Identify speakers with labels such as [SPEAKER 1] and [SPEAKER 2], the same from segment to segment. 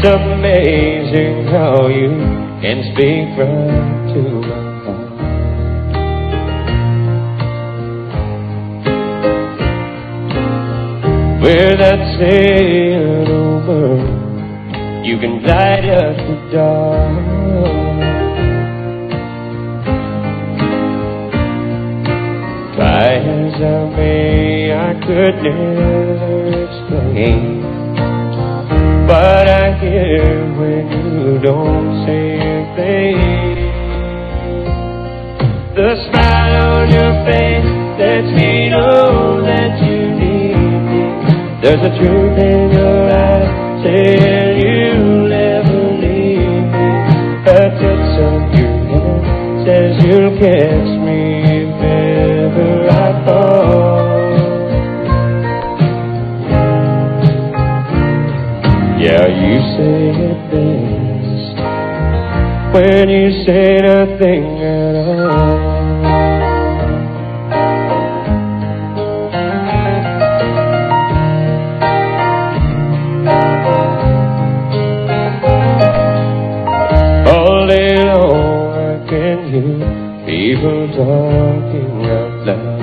[SPEAKER 1] It's amazing how you can speak right to my heart. Where that sailed over, you can light up the dark. Try as I may, I could never explain what I hear when you don't say a thing. The smile on your face lets me know that you need me. There's a truth in your eyes saying you'll never leave me. A touch of your hand says you'll catch me if ever I fall. Yeah, you say it best when you say nothing at all. All day long I can hear people talking out loud.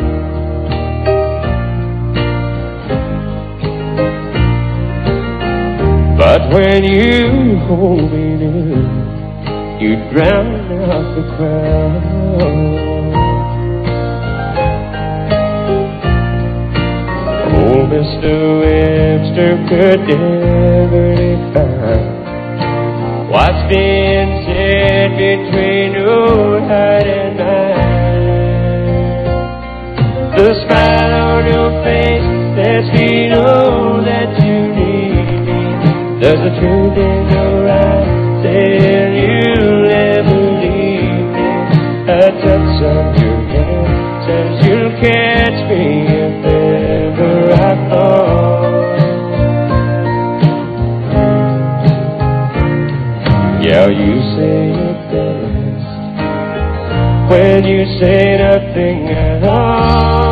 [SPEAKER 1] But when you hold me near, you drown out the crowd. Oh, Mr. Webster could never define what's being said between your heart and mine. The smile on your face lets me know that you need me. There's a truth in your eyes saying you'll never leave me. A touch of your hand says you'll catch me if ever I fall. Yeah, you say it best when you say nothing at all.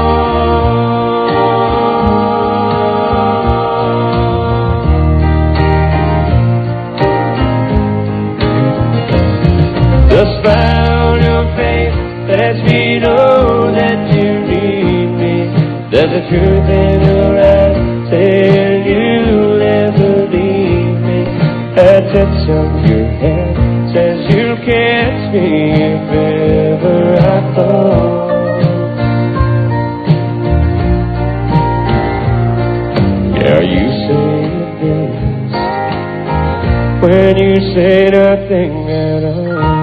[SPEAKER 1] The smile on your face lets me know that you need me. There's a truth in your eyes saying you'll never leave me. A touch of your hand says you'll catch me if ever I fall. Yeah, you say it best when you say nothing at all.